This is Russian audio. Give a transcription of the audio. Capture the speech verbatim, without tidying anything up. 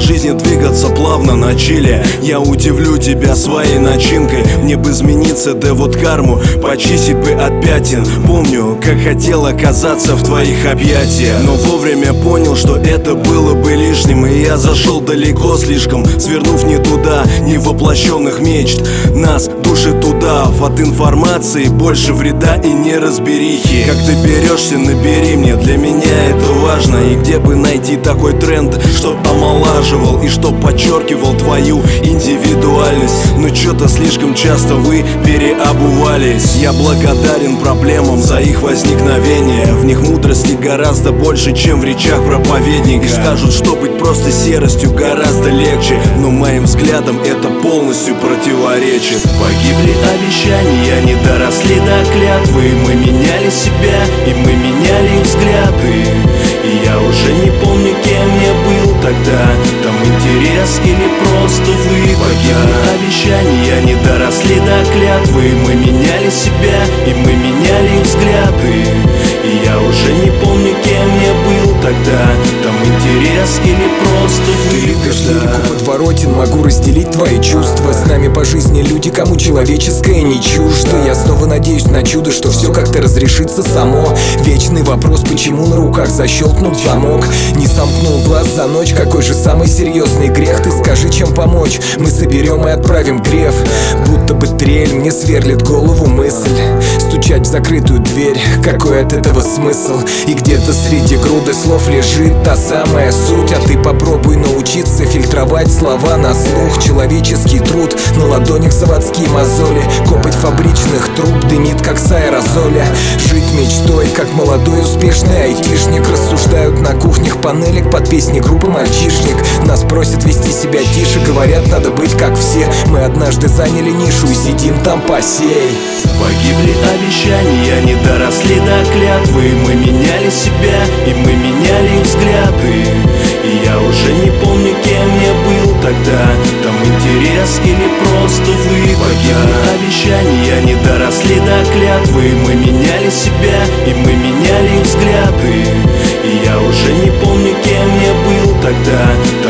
жизни двигаться плавно на чиле. Я удивлю тебя своей начинкой. Мне бы измениться, да вот карму почистить бы от пятен. Помню, как хотел оказаться в твоих объятиях, но вовремя понял, что это было бы лишним. И я зашел далеко слишком, свернув не туда, не воплощенных мечт. Нас душит удав от информации, больше вреда и неразберихи. Как ты берешься, набери мне, для меня это важно. И где бы найти такой тренд, чтоб омолаживал и чтоб подчеркивал твою индивидуальность. Но чё-то слишком часто вы переобувались. Я благодарен проблемам за их возникновение. В них мудрости гораздо больше, чем в речах проповедника. И скажут, что быть просто серостью гораздо легче, но моим взглядом это полностью противоречит. Погибли обещания, не доросли до клятвы. Мы меняли себя, и мы меняли взгляды. И я уже не помню, кем я был тогда. Там интерес или просто вы. Погибли обещания, не доросли до клятвы. Мы меняли себя, и мы меняли взгляды. И я уже не помню, кем я был тогда. Там интерес или просто вы. Ты любишь лирику подворотен, могу разделить твои чувства. С нами по жизни люди, кому человеческое не чуждо. Я снова надеюсь на чудо, что все как-то разрешится само. Вечный вопрос, почему на руках защелкнут замок. Не сомкнул глаз за ночь, какой же самый серьезный грех? Ты скажи, чем помочь, мы соберем и отправим греф. Будто бы трель, мне сверлит голову мысль. Стучать в закрытую дверь, какой от этого смысл? И где-то среди груды слов лежит та самая суть. А ты попробуй научиться фильтровать слова на слух. Человеческий труд, на ладонях заводские мозоли. Копоть фабричных труб дымит, как с аэрозоля. Жить мечтой, как молодой успешный айтишник. Рассуждают на кухнях панелек под песни группы «Мальчишник». Нас просят вести себя тише, говорят, надо быть как все. Мы однажды заняли нишу и сидим там по сей. Погибли обещания, не доросли до клятвы. Мы меняли себя, и мы меняли взгляды. И я уже не помню, кем я был тогда. Там интерес или просто вы. Погибли обещания, не доросли до клятвы. Мы меняли себя, и мы меняли взгляды. И я уже не помню, кем я был тогда.